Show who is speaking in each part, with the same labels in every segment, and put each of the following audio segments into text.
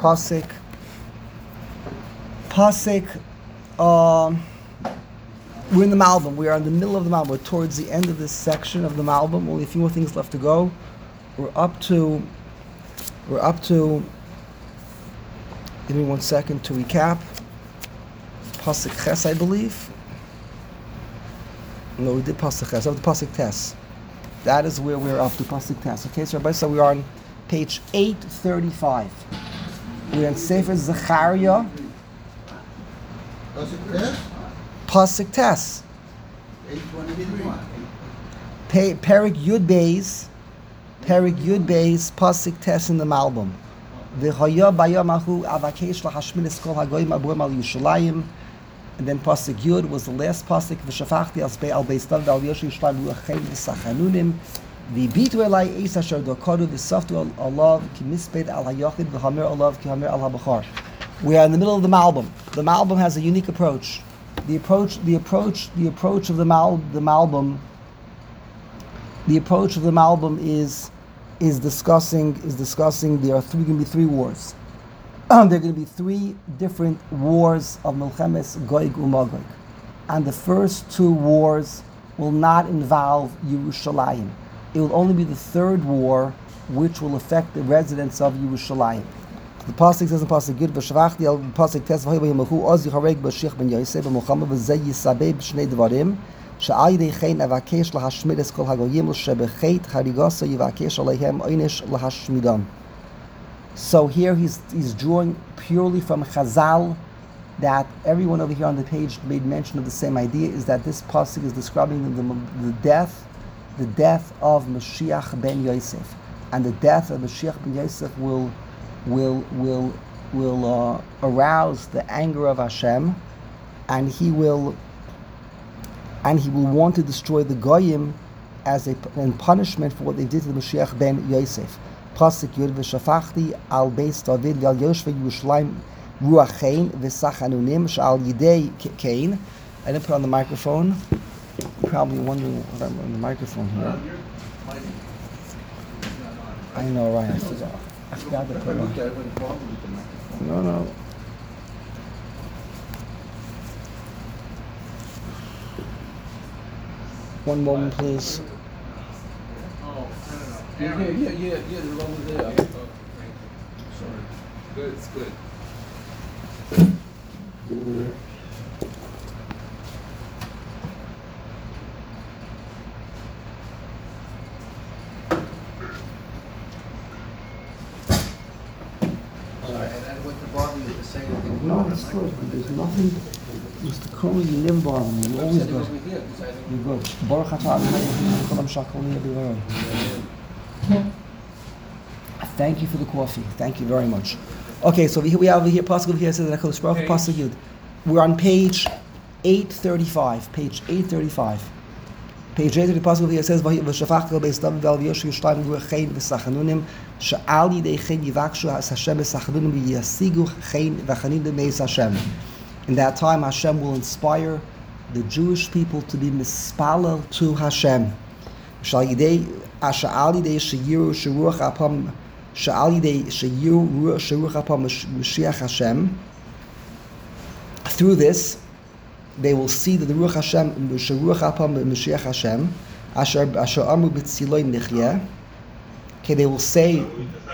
Speaker 1: Pasuk. We're in the Malbim. We are in the middle of the Malbim. We're towards the end of this section of the Malbim. Only a few more things left to go. We're up to. Give me 1 second to recap. Pasuk Ches, I believe. No, we did Pasuk Ches. Of the Pasuk Tes. That is where we're up to, Pasuk Tes. Okay, so Rabbi, so we are on page 835. We're in Sefer Zechariah.
Speaker 2: Pasuk Tes?
Speaker 1: Pasuk Tes.
Speaker 2: 823.
Speaker 1: Perik Yud Beis, Pasuk Tes in the Malbim. V'chaya bayamahu avakesh lahashminis kol hagoyim abuim al Yushalayim. And then Pasuk Yud was the last Pasuk. V'shafachti al beis David al Yoshua Yishlayim ruachem v'sachanunim. V'bitu elai eis asher dokadu v'saftu alav ki misped al hayachid v'hamer alav ki hamer al habachar. We are in the middle of the Malbim. The Malbim has a unique approach. The approach of the Malbim is discussing there are going to be three wars. There are going to be three different wars of Milchemes Gog u'Magog, and the first two wars will not involve Yerushalayim. It will only be the third war which will affect the residents of Yerushalayim. The pasuk says in pasuk Gid v'shavachti al pasuk Tes v'hoyvayimachu oz yichareg b'shich ben Yosef b'Mulchama v'zeh yisabeh b'shnei dvarim she'al yidei chen avakesh lahashmid es kol hagoyim l'shebechet harigasa yivakesh aleihem oynish lahashmidam. So here he's drawing purely from Chazal, that everyone over here on the page made mention of the same idea, is that this pasuk is describing the death of Mashiach ben Yosef, and the death of Mashiach ben Yosef will arouse the anger of Hashem, and he will want to destroy the Goyim in punishment for what they did to the Mashiach ben Yosef. Pasuk Yud v'shafachti al beis David v'al Yoshua Yerushalayim ruachein v'sachanunim she'al yidei kain. I didn't put on the microphone. You're probably wondering what I'm on the microphone here. I know, right? I forgot to put on. No. One moment, please.
Speaker 3: Yeah, the one was there. Sorry. Good, it's good.
Speaker 2: And with the bother you to say anything?
Speaker 1: No, it's good. There's nothing. Mr. Cooley, you never bother me. You're always good. You're good. Baruch atah Adonai Kolam Shakoli Abivaroi. Thank you for the coffee. Thank you very much. Okay, so we have over here, Pasuk over here says that Kodesh Baruch Pasuk Yud. We're on page 835. Page 835. Page 835, Pasuk over here says, "V'shafachti al beis David v'al Yoshua Yerushalayim ruachein v'sachanunim she'al yidei chen yivakshu Hashem v'sachanunim v'yasigu chen v'chanim beis Hashem." In that time, Hashem will inspire the Jewish people to be mispalel to Hashem. She'al yidei sheyiru sheruach apam Mashiach Hashem. Through this, they will see that the Ruach Hashem sheruach apam Mashiach Hashem asher amu b'tziloi nichya. Okay, they will say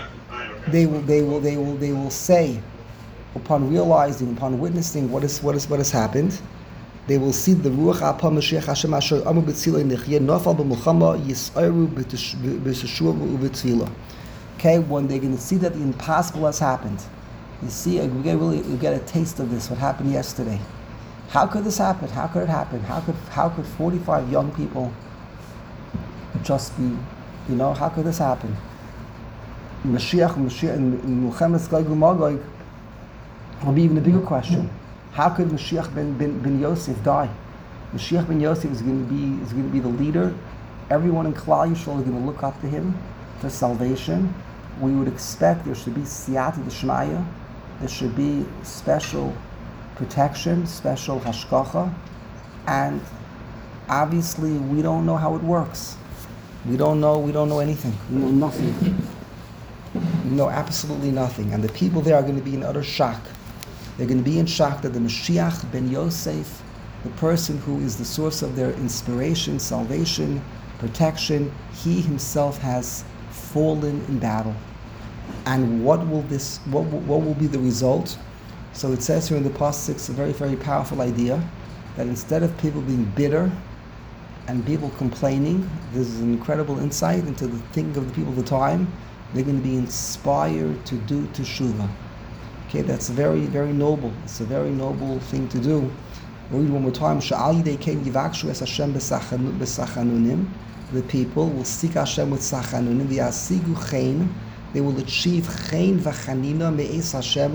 Speaker 1: upon realizing, upon witnessing what has happened, they will see the Ruach Apam Mashiach Hashem Asher Amu B'Tzila Nechye Nafal B'Mulchama Yisayru B'Teshua U'B'Tzila. Okay, when they're going to see that the impossible has happened, you see, you get a taste of this. What happened yesterday? How could this happen? How could it happen? How could 45 young people just be, how could this happen? Mashiach in Milchemes Gog u'Magog will be even a bigger question. How could Mashiach ben Yosef die? Mashiach ben Yosef is going to be the leader. Everyone in Klal Yisrael is going to look up to him for salvation. We would expect there should be siyata d'shmaya. There should be special protection, special hashgacha, and obviously we don't know how it works. We don't know anything. We know nothing. know absolutely nothing. And the people there are going to be in utter shock. They're going to be in shock that the Mashiach ben Yosef, the person who is the source of their inspiration, salvation, protection, he himself has fallen in battle. And what will be the result? So it says here in the Pasuk, it's a very, very powerful idea, that instead of people being bitter and people complaining, this is an incredible insight into the thinking of the people of the time. They're going to be inspired to do teshuvah. Okay, that's very, very noble. It's a very noble thing to do. We'll read one more time. The people will seek Hashem with sachanunim. They will achieve chen v'chanina me'es Hashem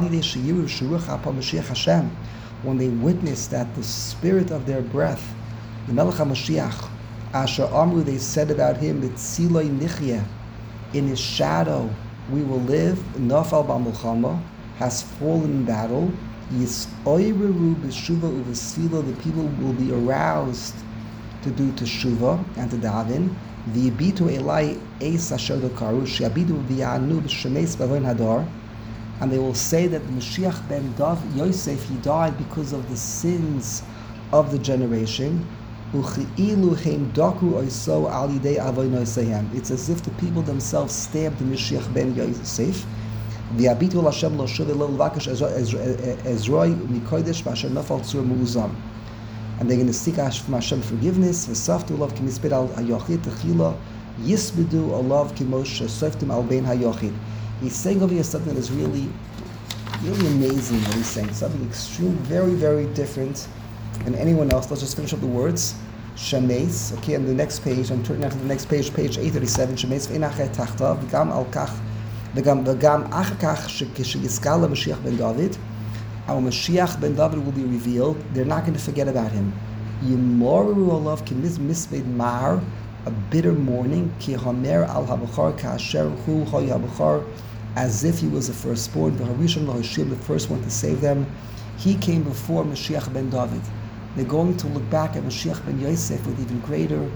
Speaker 1: Hashem. When they witness that the spirit of their breath, the Melech HaMashiach, Asher Amru, they said about him, B'tziloi nichye, in his shadow we will live, Nafal b'milchama, has fallen in battle, Yisoyreru b'shuva uv'sila, the people will be aroused to do teshuva and to daven, V'yibitu elai eis asher dokaru, she'abidu v'yanu b'shemes b'avoin hadar, and they will say that the Mashiach ben Yosef, he died because of the sins of the generation. It's as if the people themselves stabbed the Mashiach ben Yosef. And they're going to seek from Hashem forgiveness. He's saying over here something that is really, really amazing what he's saying. Something extreme, very, very different than anyone else. Let's just finish up the words. Shemes, okay, on the next page, I'm turning now to the next page, page 837. Shemes ve'inachet tachtav, v'gam al kach, v'gam achar kach, sheyiskal Mashiach ben David. Our Mashiach ben David will be revealed. They're not going to forget about him. Yimoru olav ki misbed mar, a bitter mourning, ki hamer al habachar kasher hu hoy habachar, as if he was the firstborn, the harishon lahashim, the first one to save them. He came before Mashiach ben David. They're going to look back at Mashiach ben Yosef with even greater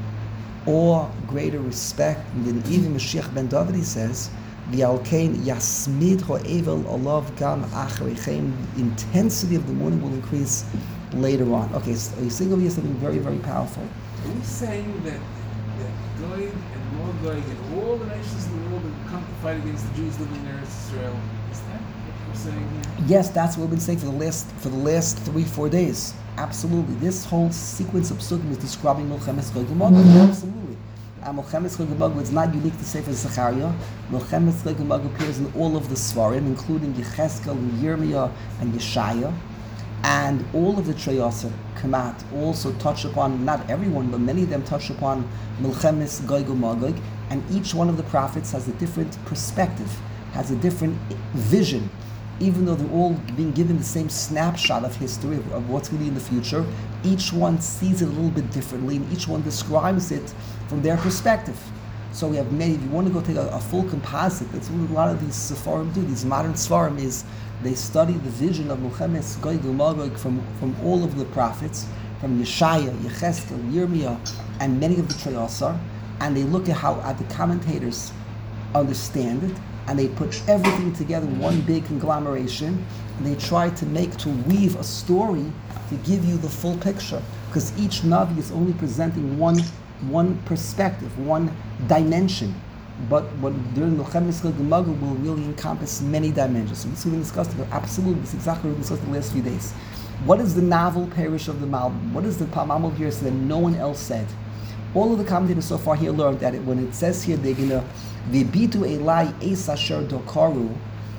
Speaker 1: awe, greater respect. And then even Mashiach ben David, he says, V'alkein yasmid ho'evel olav gam achareichem. The intensity of the mourning will increase later on. Okay, so he's saying over here something very, very powerful.
Speaker 3: Are we saying that Goy and more Goy and all the nations in the world will come to fight against the Jews living in Eretz Israel? Is that what we're saying here?
Speaker 1: Yes, that's what we've been saying for the last 3-4 days. Absolutely. This whole sequence of psukim is describing Milchemes Gog u'Magog. Absolutely. And Milchemes Gog u'Magog is not unique to Sefer Zechariah. Milchemes Gog u'Magog appears in all of the Svarim, including Yecheskel and Yirmiyah and Yeshaya. And all of the Treyasar, Kamat, also touch upon, not everyone, but many of them touch upon Milchemes Gog u'Magog. And each one of the prophets has a different perspective, has a different vision. Even though they're all being given the same snapshot of history, of what's going to be in the future, each one sees it a little bit differently, and each one describes it from their perspective. So we have many, if you want to go take a full composite, that's what a lot of these Sepharim do, these modern Sepharim, is they study the vision of Milchemes Gog u'Magog from all of the prophets, from Yeshaya, Yecheskel, Yirmiyah, and many of the Treyasar, and they look at how the commentators understand it, and they put everything together in one big conglomeration, and they try to weave a story to give you the full picture, because each Navi is only presenting one perspective, one dimension, but during the Milchemes Gog u'Magog will really encompass many dimensions. So this is what we discussed about. Absolutely, this is exactly what we discussed in the last few days. What is the novel parish of the Malbim? What is the Malbim here that no one else said? All of the commentators so far here learned that when it says here they're gonna V'bitu elai eis asher dokaru,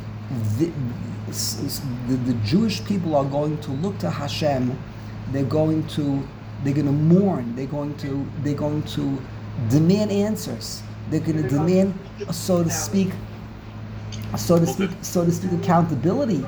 Speaker 1: the Jewish people are going to look to Hashem. They're going to mourn. They're going to demand answers. They're going to demand, so to speak, accountability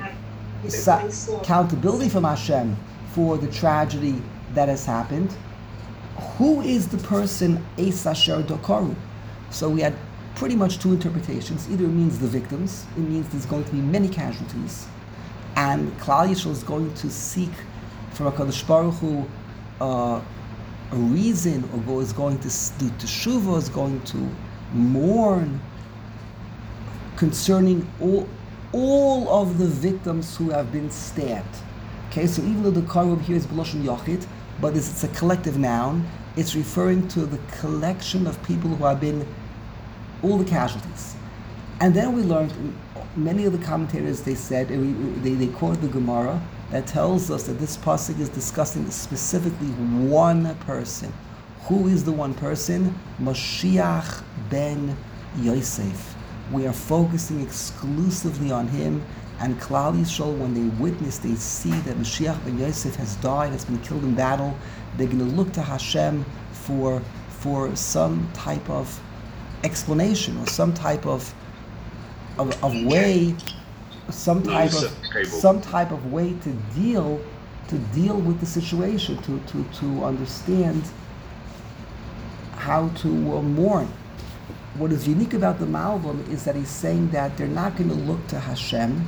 Speaker 1: from Hashem for the tragedy that has happened. Who is the person eis asher dokaru? So we had pretty much two interpretations. Either it means the victims, it means there's going to be many casualties, and Klal Yisrael is going to seek from HaKadosh Baruch Hu a reason, or is going to do teshuvah, is going to mourn concerning all of the victims who have been stabbed. Okay, so even though the karub here is b'lashon yachid, but it's a collective noun, it's referring to the collection of people who have been all the casualties. And then we learned, many of the commentators, they said, they quoted the Gemara that tells us that this pasuk is discussing specifically one person. Who is the one person? Mashiach ben Yosef. We are focusing exclusively on him, and Klal Yisrael, when they witness, they see that Mashiach ben Yosef has died, has been killed in battle. They're going to look to Hashem for some type of explanation or some type of way, some type of way to deal with the situation, to understand how to mourn. What is unique about the Malbim is that he's saying that they're not going to look to Hashem,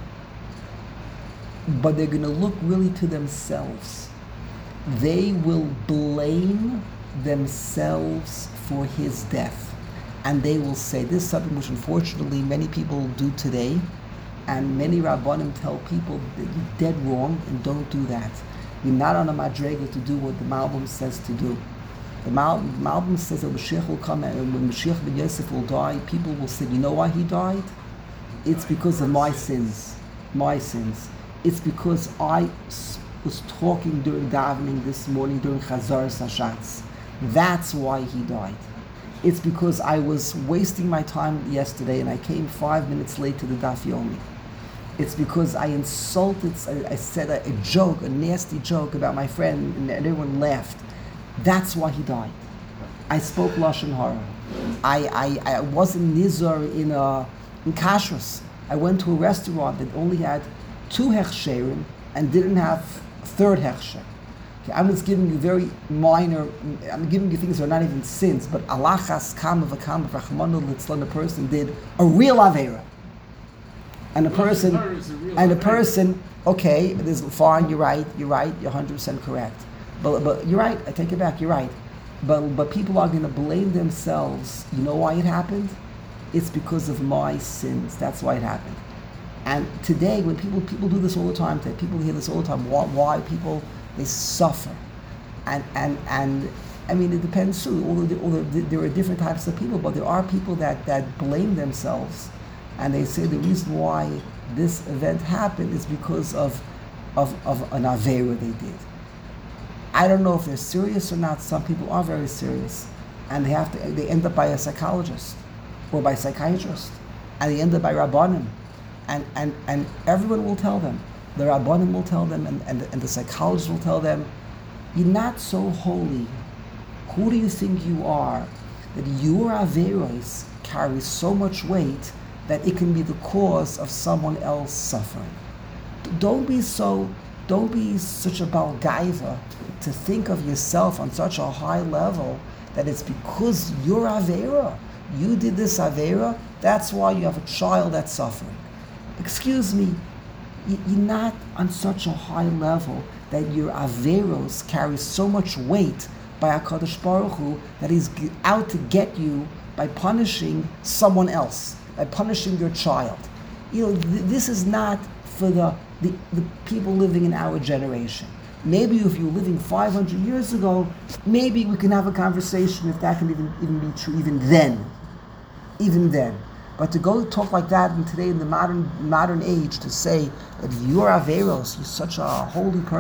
Speaker 1: but they're going to look really to themselves. They will blame themselves for his death. And they will say, this is something which unfortunately many people do today, and many Rabbanim tell people that you're dead wrong and don't do that. You're not on a madrega to do what the Malbim says to do. The Malbim says that Mashiach will come, and when Mashiach ben Yosef will die, people will say, you know why he died? It's because of my sins. My sins. It's because I was talking during davening this morning during Chazar Sashatz. That's why he died. It's because I was wasting my time yesterday and I came 5 minutes late to the Daf Yomi. It's because I insulted, I said a joke, a nasty joke about my friend, and everyone laughed. That's why he died. I spoke Lashon Hara. I wasn't nizar in kashrus. I went to a restaurant that only had 2 hechsherim and didn't have a 3rd hechsher. I'm just giving you very minor, I'm giving you things that are not even sins, but alachas kam v'kam v'rachmanu litzlan, the person did a real avera. And the person, okay, it is fine, you're right, you're 100% correct. But you're right, I take it back, you're right. But people are going to blame themselves. You know why it happened? It's because of my sins. That's why it happened. And today, when people do this all the time, people hear this all the time, why people, they suffer. And I mean, it depends too. There are different types of people, but there are people that blame themselves, and they say the reason why this event happened is because of an avera they did. I don't know if they're serious or not. Some people are very serious, and they end up by a psychologist or by a psychiatrist, and they end up by Rabbanim, and everyone will tell them. The Rabbanim will tell them, and the psychologist will tell them, you're not so holy. Who do you think you are that your averos carry so much weight that it can be the cause of someone else suffering? Don't be such a balgaiva to think of yourself on such a high level that it's because you're avera. You did this avera, that's why you have a child that's suffering. Excuse me, you're not on such a high level that your averos carry so much weight by HaKadosh Baruch Hu that he's out to get you by punishing someone else, by punishing your child. This is not for the people living in our generation. Maybe if you're living 500 years ago, maybe we can have a conversation if that can even be true, even then. But to go talk like that today in the modern age, to say that you're averos, you're such a holy person,